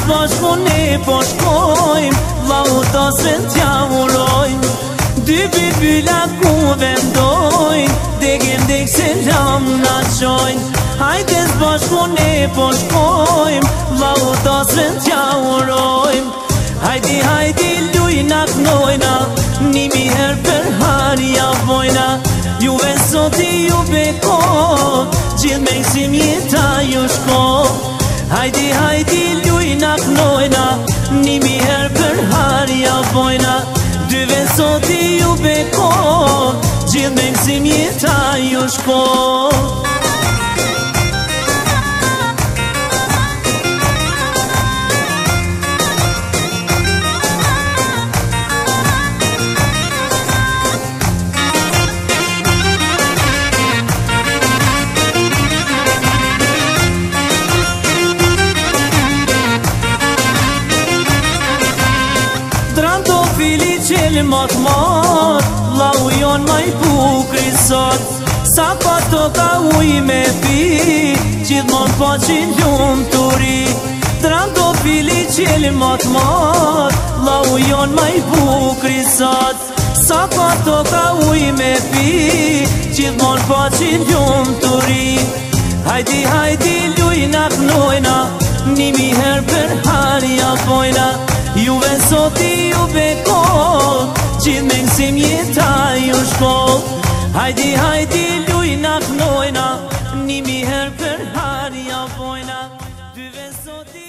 bashku ne po shkojmë, Vllautosën t'ja urojmë. Dy bybyla ku vendojnë, degem deg selam na qojnë. Hajdes bashku ne po shkojmë, Vllautosën t'ja urojmë. Hajdi, hajdi, lujna knojna, nimi her për harja vojna. Juve soti ju beko, gjithë me gësim jeta ju shko. Hajdi, hajdi, lujna knojna, nimi her për harja vojna. Dyve soti ju beko, gjithë me gësim jeta ju shko. Qeli mat, vlau jon ma i bukri sot. Sa pa to ka uj me pi, gjithmon pa qin ljum të ri. Trandofili qeli mat, vlau jon ma i bukri sot. Sa pa to ka uj me pi, gjithmon pa qin ljum të ri. Hajdi, hajdi, lujna knojna, nimi her për harja vojna. Juve soti ju beko, gjithë me gësim jeta ju shko. Hajdi, hajdi, lujna knojna, nimi her për harja vojna. Dyve soti